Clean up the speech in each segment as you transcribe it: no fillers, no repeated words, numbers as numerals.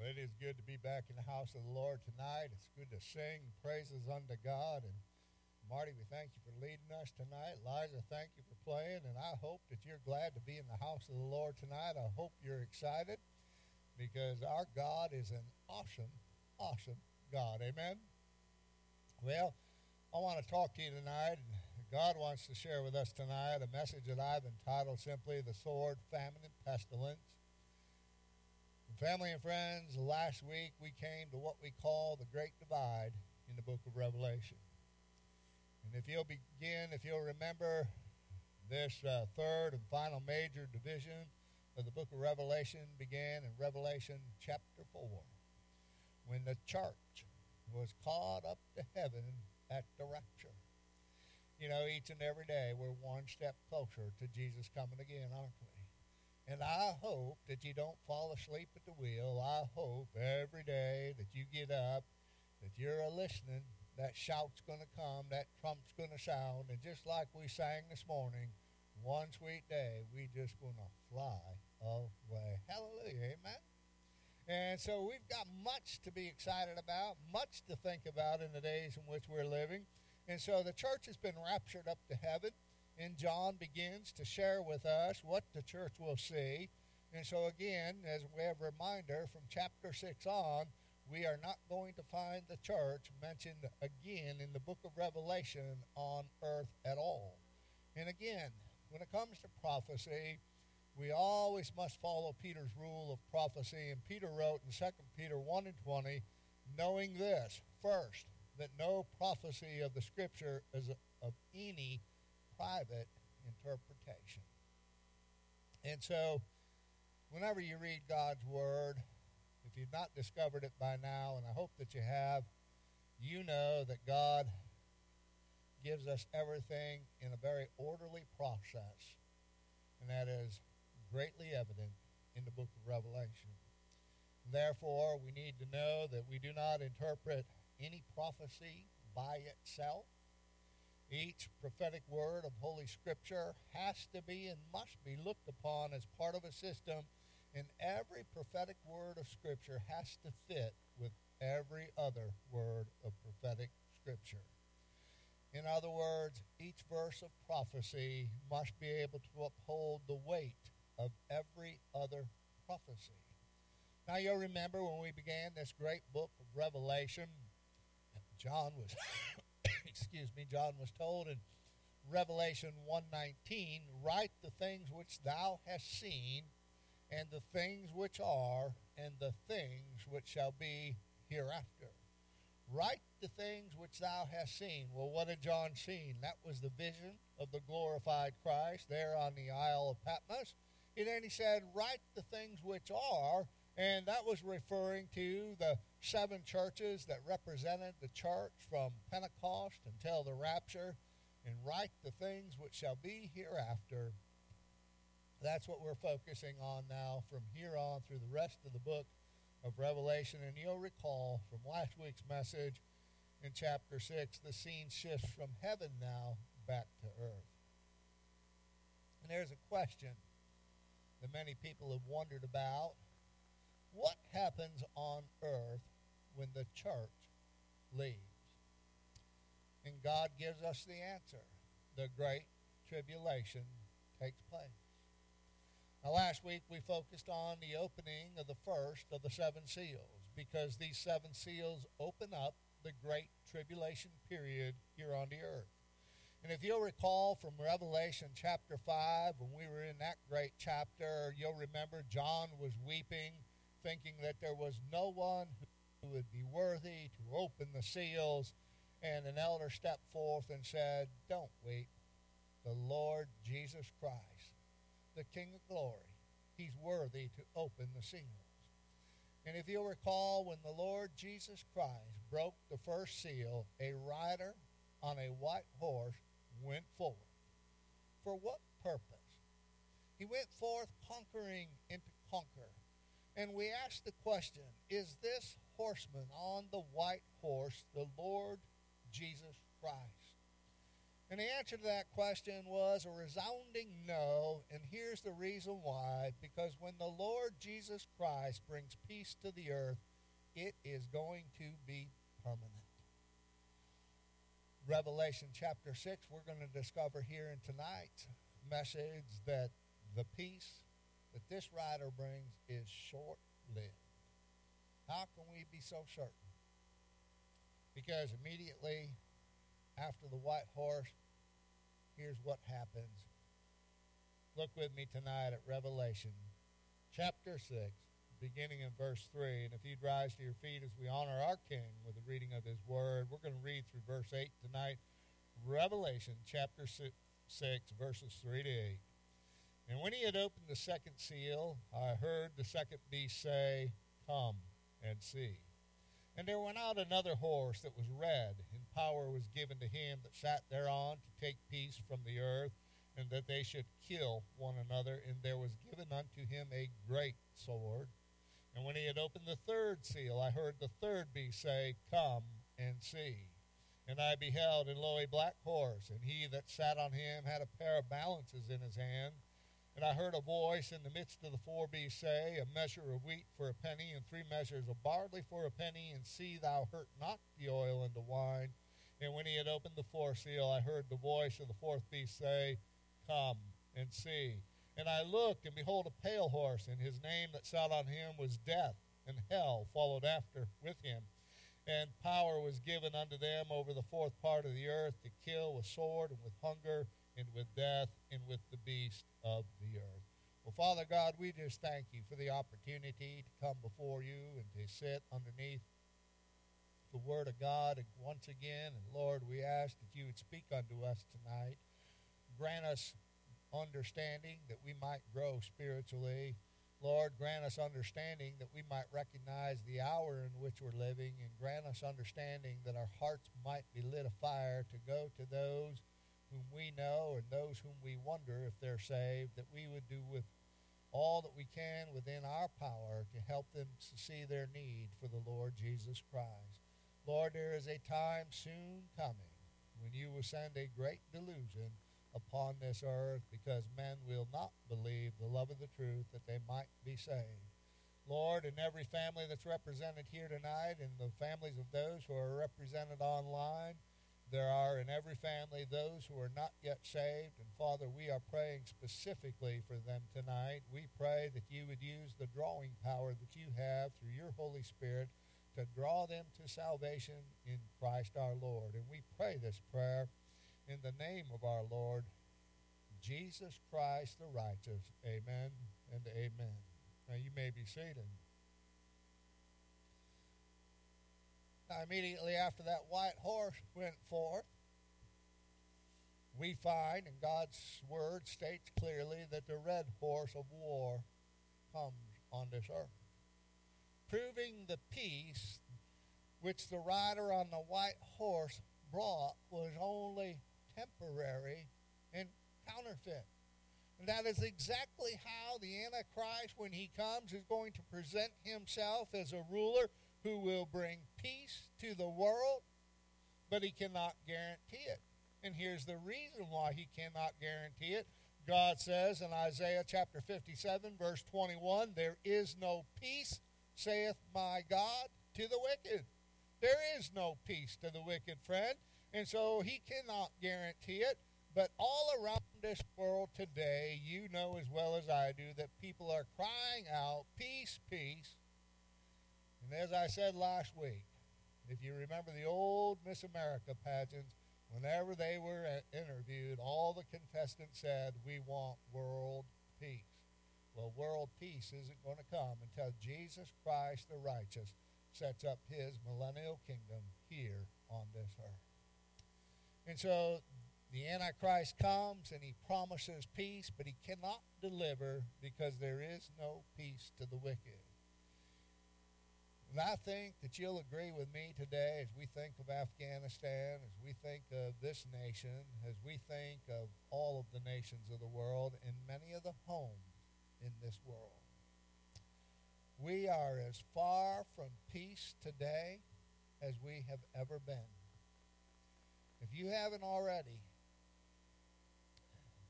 It is good to be back in the house of the Lord tonight. It's good to sing praises unto God. And Marty, we thank you for leading us tonight. Liza, thank you for playing. And I hope that you're glad to be in the house of the Lord tonight. I hope you're excited because our God is an awesome, awesome God. Amen? Well, I want to talk to you tonight. And God wants to share with us tonight a message that I've entitled simply The Sword, Famine, and Pestilence. Family and friends, last week we came to what we call the Great Divide in the book of Revelation. And if you'll remember, this third and final major division of the book of Revelation began in Revelation chapter 4, when the church was caught up to heaven at the rapture. You know, each and every day we're one step closer to Jesus coming again, aren't we? And I hope that you don't fall asleep at the wheel. I hope every day that you get up, that you're listening, that shout's going to come, that trump's going to sound. And just like we sang this morning, one sweet day, we just going to fly away. Hallelujah, amen? And so we've got much to be excited about, much to think about in the days in which we're living. And so the church has been raptured up to heaven. And John begins to share with us what the church will see. And so again, as we have a reminder from chapter 6 on, we are not going to find the church mentioned again in the book of Revelation on earth at all. And again, when it comes to prophecy, we always must follow Peter's rule of prophecy. And Peter wrote in 2 Peter 1 and 20, knowing this, first, that no prophecy of the Scripture is of any private interpretation. And so, whenever you read God's Word, if you've not discovered it by now, and I hope that you have, you know that God gives us everything in a very orderly process, and that is greatly evident in the book of Revelation. Therefore, we need to know that we do not interpret any prophecy by itself. Each prophetic word of Holy Scripture has to be and must be looked upon as part of a system, and every prophetic word of Scripture has to fit with every other word of prophetic Scripture. In other words, each verse of prophecy must be able to uphold the weight of every other prophecy. Now you'll remember when we began this great book of Revelation, John was told in Revelation 1:19, write the things which thou hast seen, and the things which are, and the things which shall be hereafter. Write the things which thou hast seen. Well, what had John seen? That was the vision of the glorified Christ there on the Isle of Patmos. And then he said, write the things which are, and that was referring to the 7 churches that represented the church from Pentecost until the rapture, and write the things which shall be hereafter. That's what we're focusing on now from here on through the rest of the book of Revelation. And you'll recall from last week's message in chapter 6, the scene shifts from heaven now back to earth. And there's a question that many people have wondered about. What happens on earth when the church leaves? And God gives us the answer. The great tribulation takes place. Now, last week we focused on the opening of the first of the 7 seals, because these 7 seals open up the great tribulation period here on the earth. And if you'll recall from Revelation chapter 5, when we were in that great chapter, you'll remember John was weeping, thinking that there was no one who would be worthy to open the seals. And an elder stepped forth and said, don't weep. The Lord Jesus Christ, the King of glory, he's worthy to open the seals. And if you'll recall, when the Lord Jesus Christ broke the first seal, a rider on a white horse went forth. For what purpose? He went forth conquering and to conquer. And we ask the question, is this horseman on the white horse the Lord Jesus Christ? And the answer to that question was a resounding no, and here's the reason why. Because when the Lord Jesus Christ brings peace to the earth, it is going to be permanent. Revelation chapter 6, we're going to discover here in tonight's message that the peace that this writer brings is short-lived. How can we be so certain? Because immediately after the white horse, here's what happens. Look with me tonight at Revelation chapter 6, beginning in verse 3. And if you'd rise to your feet as we honor our King with the reading of his word, we're going to read through verse 8 tonight. Revelation chapter 6, verses 3 to 8. And when he had opened the second seal, I heard the second beast say, "Come and see." And there went out another horse that was red, and power was given to him that sat thereon to take peace from the earth, and that they should kill one another. And there was given unto him a great sword. And when he had opened the third seal, I heard the third beast say, "Come and see." And I beheld, and lo, a black horse, and he that sat on him had a pair of balances in his hand. And I heard a voice in the midst of the four beasts say, "A measure of wheat for a penny, and 3 measures of barley for a penny, and see thou hurt not the oil and the wine." And when he had opened the fourth seal, I heard the voice of the fourth beast say, "Come and see." And I looked, and behold, a pale horse, and his name that sat on him was Death, and hell followed after with him. And power was given unto them over the fourth part of the earth to kill with sword, and with hunger, and with death, and with the beast of the earth. Well, Father God, we just thank you for the opportunity to come before you and to sit underneath the Word of God once again. And Lord, we ask that you would speak unto us tonight. Grant us understanding that we might grow spiritually. Lord, grant us understanding that we might recognize the hour in which we're living, and grant us understanding that our hearts might be lit afire to go to those whom we know and those whom we wonder if they're saved, that we would do with all that we can within our power to help them to see their need for the Lord Jesus Christ. Lord, there is a time soon coming when you will send a great delusion upon this earth, because men will not believe the love of the truth that they might be saved. Lord, in every family that's represented here tonight, and the families of those who are represented online, there are in every family those who are not yet saved. And Father, we are praying specifically for them tonight. We pray that you would use the drawing power that you have through your Holy Spirit to draw them to salvation in Christ our Lord. And we pray this prayer in the name of our Lord Jesus Christ the righteous. Amen and amen. Now you may be seated. Now, immediately after that white horse went forth, we find, and God's word states clearly, that the red horse of war comes on this earth, proving the peace which the rider on the white horse brought was only temporary and counterfeit. And that is exactly how the Antichrist, when he comes, is going to present himself as a ruler who will bring peace to the world, but he cannot guarantee it. And here's the reason why he cannot guarantee it. God says in Isaiah chapter 57, verse 21, "There is no peace, saith my God, to the wicked." There is no peace to the wicked, friend. And so he cannot guarantee it. But all around this world today, you know as well as I do that people are crying out, "Peace, peace." And as I said last week, if you remember the old Miss America pageants, whenever they were interviewed, all the contestants said, "We want world peace." Well, world peace isn't going to come until Jesus Christ the righteous sets up his millennial kingdom here on this earth. And so the Antichrist comes and he promises peace, but he cannot deliver because there is no peace to the wicked. And I think that you'll agree with me today as we think of Afghanistan, as we think of this nation, as we think of all of the nations of the world and many of the homes in this world. We are as far from peace today as we have ever been. If you haven't already,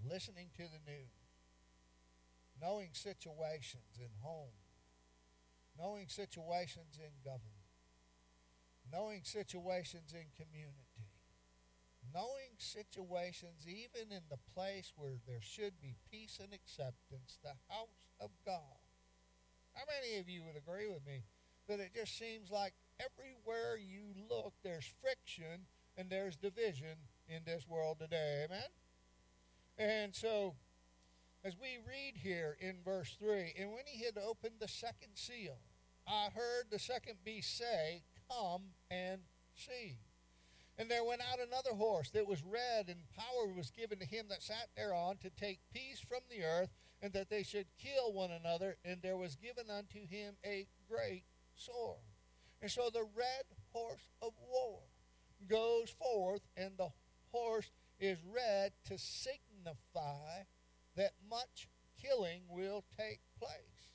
listening to the news, knowing situations in homes, knowing situations in government, knowing situations in community, knowing situations even in the place where there should be peace and acceptance, the house of God. How many of you would agree with me that it just seems like everywhere you look, there's friction and there's division in this world today? Amen? And so, as we read here in verse 3, and when he had opened the second seal, I heard the second beast say, "Come and see." And there went out another horse that was red, and power was given to him that sat thereon to take peace from the earth, and that they should kill one another, and there was given unto him a great sword. And so the red horse of war goes forth, and the horse is red to signify that much killing will take place.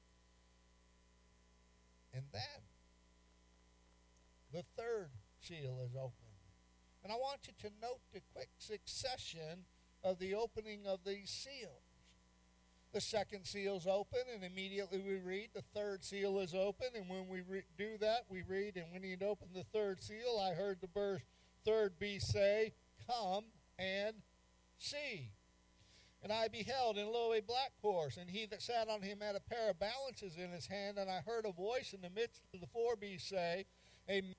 And then the third seal is opened. And I want you to note the quick succession of the opening of these seals. The second seal is open, and immediately we read the third seal is open. And when we do that, we read, and when he had opened the third seal, I heard the third beast say, "Come and see." And I beheld, and lo, a black horse, and he that sat on him had a pair of balances in his hand. And I heard a voice in the midst of the four beasts say, "A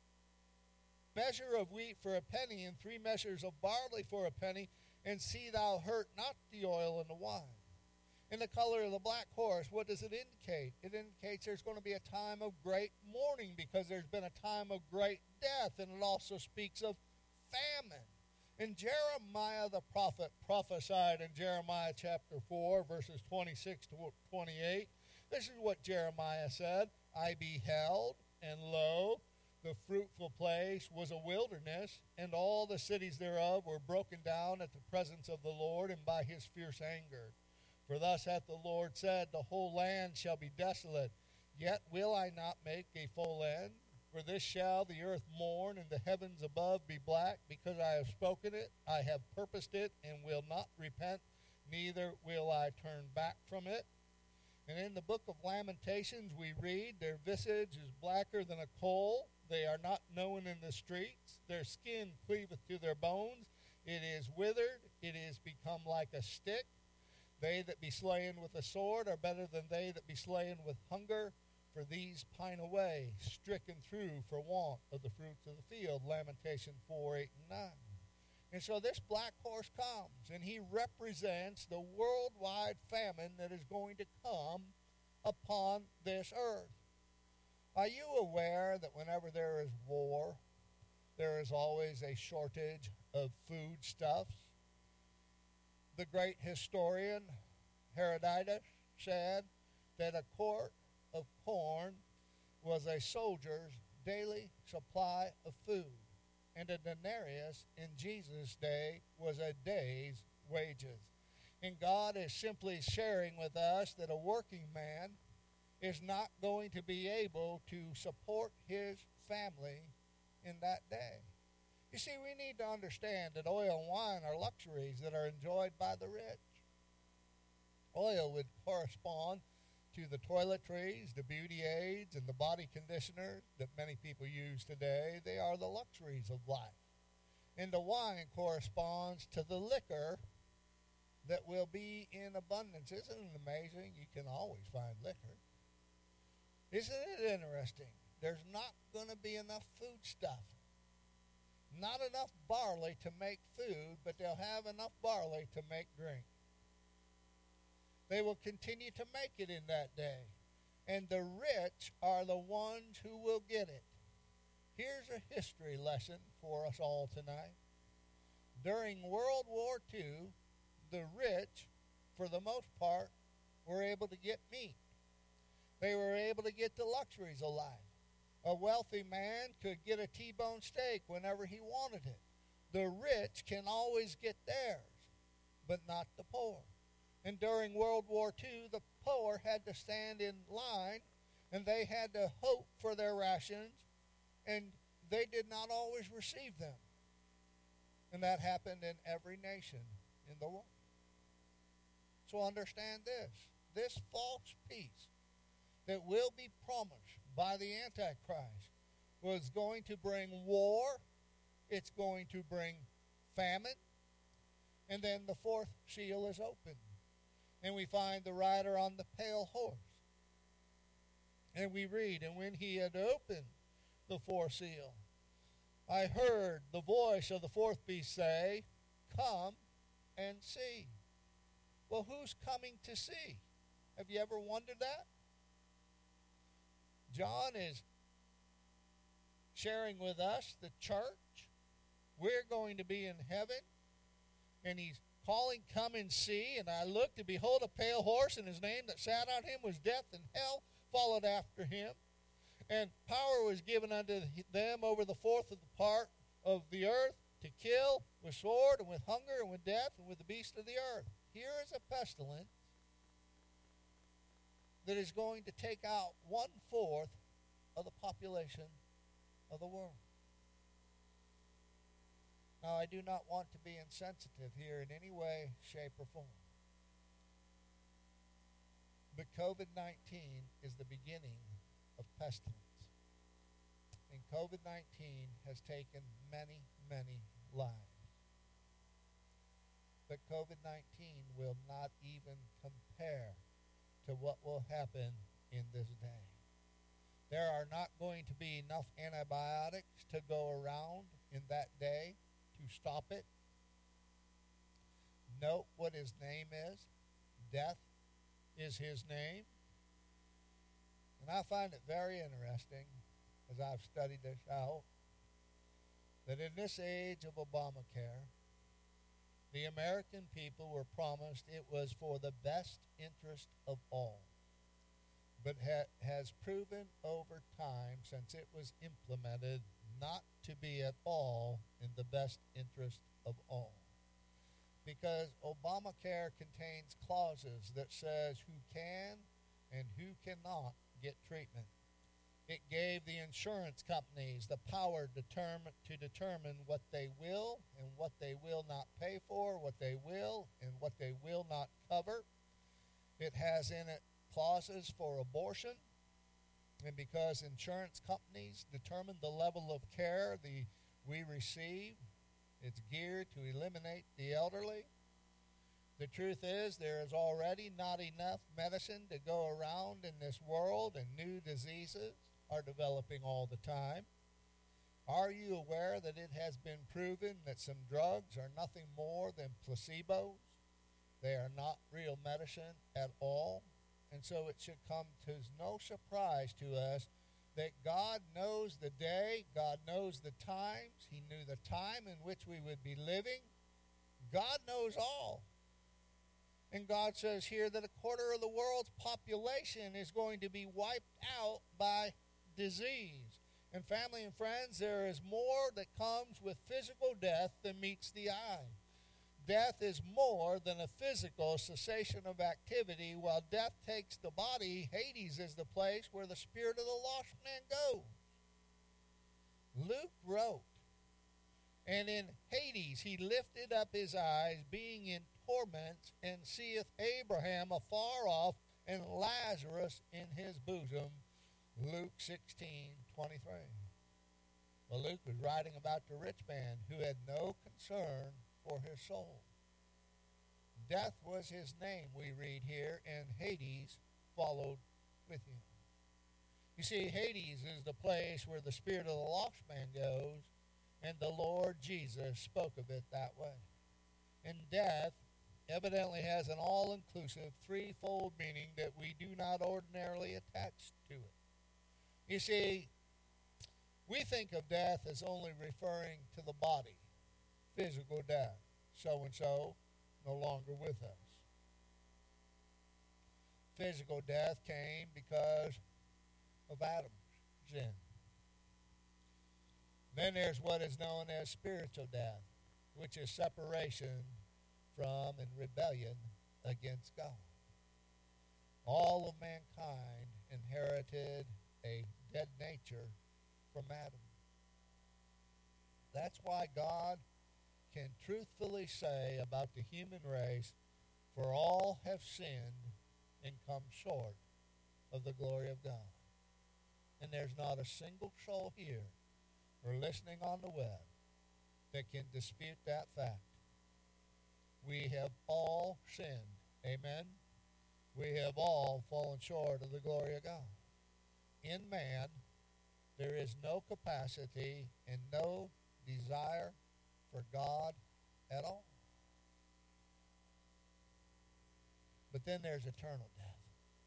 measure of wheat for a penny, and 3 measures of barley for a penny, and see thou hurt not the oil and the wine." And the color of the black horse, what does it indicate? It indicates there's going to be a time of great mourning, because there's been a time of great death, and it also speaks of famine. And Jeremiah the prophet prophesied in Jeremiah chapter 4, verses 26 to 28. This is what Jeremiah said, "I beheld, and lo, the fruitful place was a wilderness, and all the cities thereof were broken down at the presence of the Lord and by his fierce anger. For thus hath the Lord said, the whole land shall be desolate. Yet will I not make a full end? For this shall the earth mourn, and the heavens above be black, because I have spoken it, I have purposed it, and will not repent, neither will I turn back from it." And in the book of Lamentations we read, "Their visage is blacker than a coal. They are not known in the streets. Their skin cleaveth to their bones. It is withered. It is become like a stick. They that be slain with a sword are better than they that be slain with hunger. For these pine away, stricken through for want of the fruits of the field." Lamentation 4, 8, and 9. And so this black horse comes, and he represents the worldwide famine that is going to come upon this earth. Are you aware that whenever there is war, there is always a shortage of foodstuffs? The great historian Herodotus said that a quart of corn was a soldier's daily supply of food, and a denarius in Jesus' day was a day's wages. And God is simply sharing with us that a working man is not going to be able to support his family in that day. You see, we need to understand that oil and wine are luxuries that are enjoyed by the rich. Oil would correspond to the toiletries, the beauty aids, and the body conditioners that many people use today. They are the luxuries of life. And the wine corresponds to the liquor that will be in abundance. Isn't it amazing? You can always find liquor. Isn't it interesting? There's not going to be enough food stuff. Not enough barley to make food, but they'll have enough barley to make drink. They will continue to make it in that day. And the rich are the ones who will get it. Here's a history lesson for us all tonight. During World War II, the rich, for the most part, were able to get meat. They were able to get the luxuries of life. A wealthy man could get a T-bone steak whenever he wanted it. The rich can always get theirs, but not the poor. And during World War II, the poor had to stand in line, and they had to hope for their rations, and they did not always receive them. And that happened in every nation in the world. So understand this false peace that will be promised by the Antichrist was going to bring war, it's going to bring famine, and then the fourth seal is opened. And we find the rider on the pale horse. And we read, and when he had opened the fourth seal, I heard the voice of the fourth beast say, come and see. Well, who's coming to see? Have you ever wondered that? John is sharing with us, the church, we're going to be in heaven, and he's calling, come and see. And I looked, and behold, a pale horse, and his name that sat on him was Death, and hell followed after him. And power was given unto them over the fourth of the part of the earth to kill with sword, and with hunger, and with death, and with the beasts of the earth. Here is a pestilence that is going to take out 1/4 of the population of the world. Now, I do not want to be insensitive here in any way, shape, or form. But COVID-19 is the beginning of pestilence. And COVID-19 has taken many, many lives. But COVID-19 will not even compare to what will happen in this day. There are not going to be enough antibiotics to go around in that day to stop it. Note what his name is. Death is his name. And I find it very interesting, as I've studied this out, that in this age of Obamacare, the American people were promised it was for the best interest of all, but has proven over time, since it was implemented, not to be at all in the best interest of all. Because Obamacare contains clauses that says who can and who cannot get treatment. It gave the insurance companies the power to determine what they will and what they will not pay for, what they will and what they will not cover. It has in it clauses for abortion. And because insurance companies determine the level of care we receive, it's geared to eliminate the elderly. The truth is, there is already not enough medicine to go around in this world, and new diseases are developing all the time. Are you aware that it has been proven that some drugs are nothing more than placebos? They are not real medicine at all. And so it should come to no surprise to us that God knows the day, God knows the times, He knew the time in which we would be living. God knows all. And God says here that 1/4 of the world's population is going to be wiped out by disease. And family and friends, there is more that comes with physical death than meets the eye. Death is more than a physical cessation of activity. While death takes the body, Hades is the place where the spirit of the lost man goes. Luke wrote, and in Hades he lifted up his eyes, being in torments, and seeth Abraham afar off, and Lazarus in his bosom. Luke 16:23. Well, Luke was writing about the rich man who had no concern for his soul. Death was his name, we read here, and Hades followed with him. You see, Hades is the place where the spirit of the lost man goes, and the Lord Jesus spoke of it that way. And death evidently has an all-inclusive threefold meaning that we do not ordinarily attach to it. You see, we think of death as only referring to the body, physical death, so-and-so no longer with us. Physical death came because of Adam's sin. Then there's what is known as spiritual death, which is separation from and rebellion against God. All of mankind inherited a dead nature from Adam. That's why God can truthfully say about the human race For all have sinned and come short of the glory of God. And there's not a single soul here or listening on the web that can dispute that fact. We have all sinned. Amen? We have all fallen short of the glory of God. In man, there is no capacity and no desire for God at all. But then there's eternal death.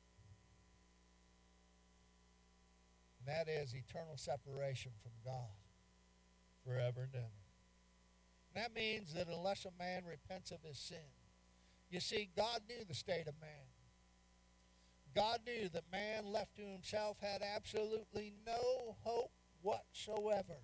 And that is eternal separation from God forever and ever. And that means that unless a man repents of his sin, you see, God knew the state of man. God knew that man left to himself had absolutely no hope whatsoever.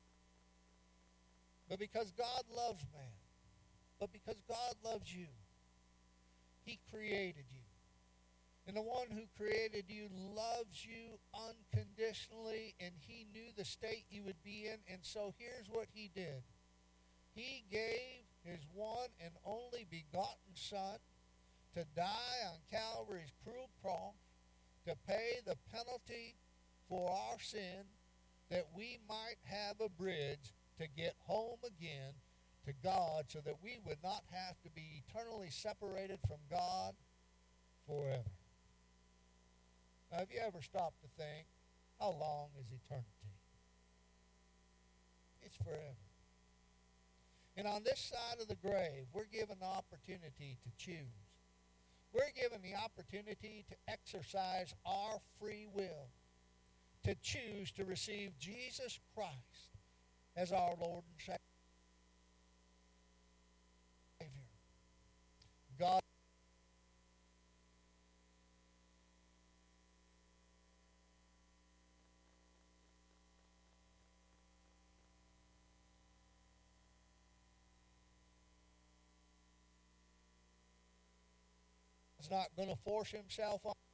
But because God loves man, but because God loves you, He created you. And the one who created you loves you unconditionally, and He knew the state you would be in. And so here's what He did. He gave His one and only begotten Son to die on Calvary's cruel cross, to pay the penalty for our sin, that we might have a bridge to get home again to God, so that we would not have to be eternally separated from God forever. Now, have you ever stopped to think, how long is eternity? It's forever. And on this side of the grave, we're given the opportunity to choose. We're given the opportunity to exercise our free will, to choose to receive Jesus Christ as our Lord and Savior. God is not going to force Himself on